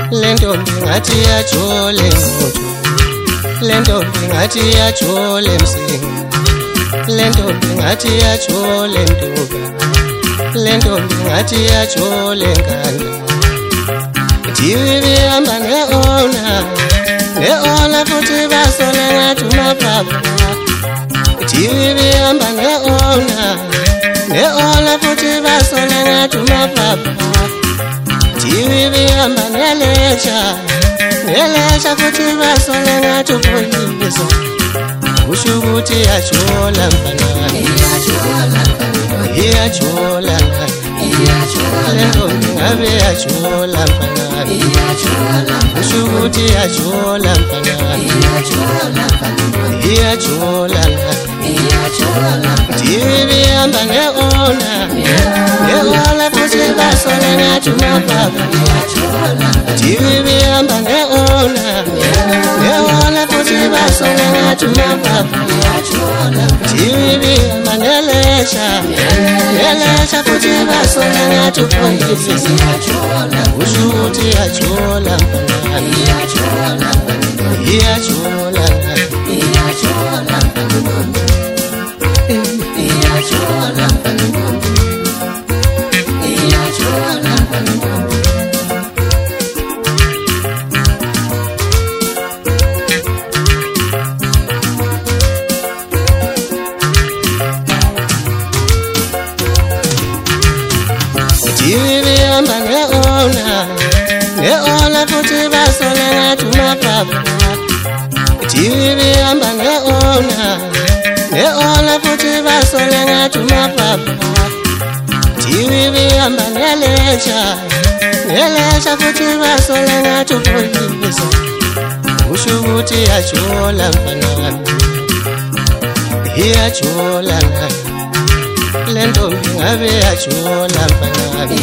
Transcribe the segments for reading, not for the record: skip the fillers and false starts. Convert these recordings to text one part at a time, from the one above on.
lentombi ngathi yajole nguthu, lentombi ngathi yajole msinga, lentombi ngathi yajole ntuba, lentombi ngathi yajole nganda. Jiwi bihamba ne-ona, ne-ona futhi basole ngathi umapapa. Jiwi bihamba ne-ona, ne-ona futhi basole ngathi umapapa. Jiwi bihamba nelesha, nelesha futhi basole ngathi upolisa. Usho ukuthi yajola mfanami, iyajola lentombi ngabe yajola mfanami, usho ukuthi yajola mfanami, iyajola Jiwi bihamba ne-ona, ne-ona futhi basole ngathi umapapa. Jiwi bihamba ne-ona, ne-ona futhi basole ngathi umapapa. Jiwi bihamba nelesha, nelesha futhi basole ngathi upolisa. Usho ukuthi yajola mfanami, iyajola Jiwi bihamba ne-ona, ne-ona futhi basole ngathi umapapa. Jiwi bihamba ne-ona, ne-ona futhi basole ngathi umapapa. Jiwi bihamba nelesha, nelesha futhi basole ngathi upolisa. Usho ukuthi yajola mfanami, iyajola lentombi ngabe yajola mfanami,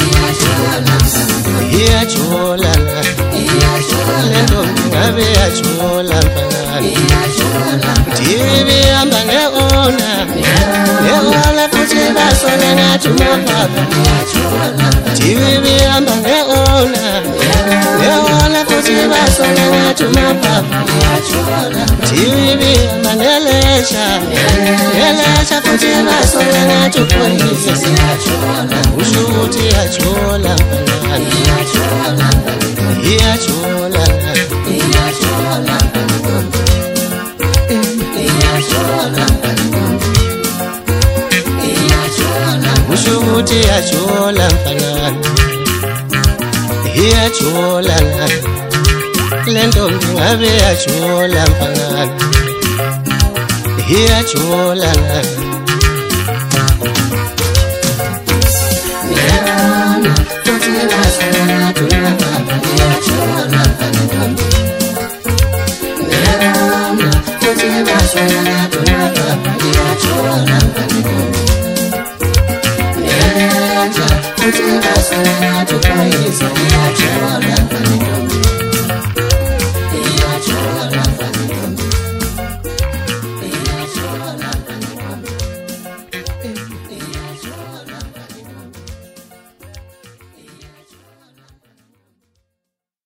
iyajola lentombi ngabe yajola mfanami. Jiwi bihamba ne-ona, ne-ona futhi basole ngathi umapapa. Jiwi bihamba ne-ona, ne-ona futhi basole ngathi umapapa. Jiwi bihamba nelesha, nelesha futhi basole ngathi upolisa. Usho ukuthi yajola mfanami, iyajola usho ukuthi yajola mfanami, iyajola lentombi ngabe yajola mfanami, iyajola Uthi basole ngathi upolisa, iyajola mfanami.